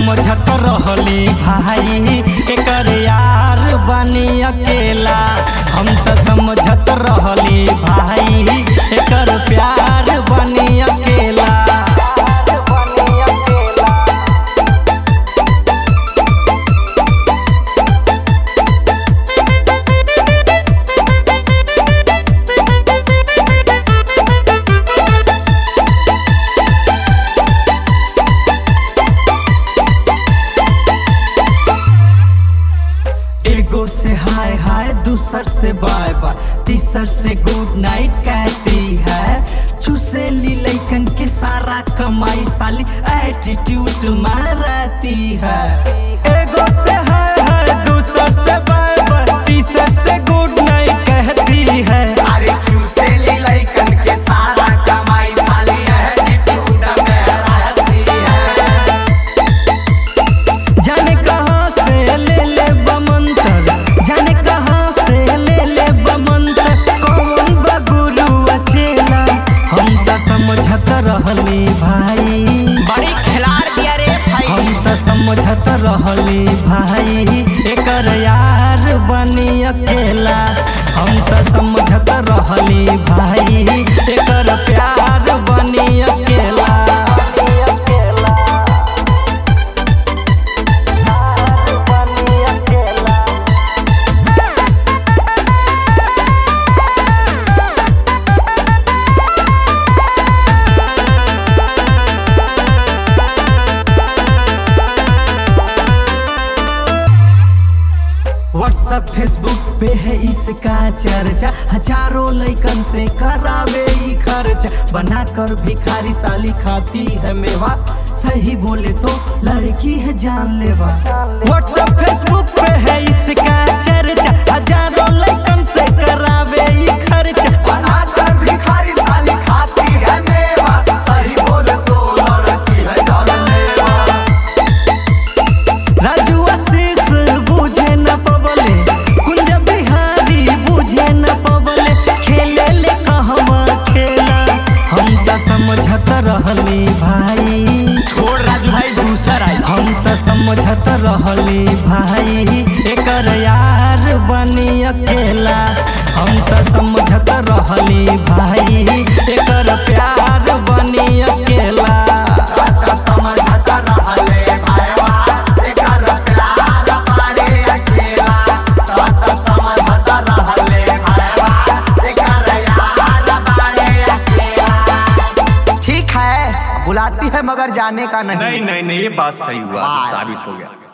समझत रहली भाई एकर यार बनी अकेला। हम तो समझत रहली भाई एकर प्यार बनी अकेला। एगो से हाय हाय, दूसर से बाय बाय, तीसर से गुड नाइट कहती है। चुसेली लइकन के सारा कमाई साली एटीट्यूड में रहती है। एगो से हाय हाय, दूसर से बाय बाय, तीसर से गुड नाइट कहती है। अरे चुसेली लइकन के सारा कमाई साली एटीट्यूड में रहती है। जाने कहाँ से ले ले जाने कहाँ से ले ले बमंतर, कौन बगुरु अचेला। हम तो समझत रहली भाई, बड़ी खिलाड़ दिया रे भाई। हम तो समझत रहली भाई एकर यार बनी अकेला। हम तो समझत रहली भाई एकर प्यार बनी अकेला। व्हाट्सएप फेसबुक पे है इसका चर्चा, हजारों लइकन से करावे ई खर्चा। बनाकर भिखारी साली खाती है मेवा, सही बोले तो लड़की है जानलेवा। व्हाट्सएप फेसबुक पे है इसका चर्चा, हजारों लइकन से करावे ई खर्चा। बनाकर भिखारी साली खाती है मेवा, सही बोले तो लड़की है जानलेवा। राजू आशीष बुझे न पवले, कुंज बिहारी बुझे न पवले, खेले ले कहवा खेला। हम तो समझत रहली भाई, छोड़ राजू भाई दूसर आई। हम तो समझत रहली भाई एकर यार बनी अकेला। हम तो समझत रहली भाई एकर प्यार बनी अकेला। समझत रहले भाईवा एकर प्यार बड़ी अकेला। समझत रहले भाईवा एकर यार बड़ी अकेला। ठीक है बुलाती है मगर जाने का नहीं। नहीं, ये बात सही हुआ, साबित हो गया।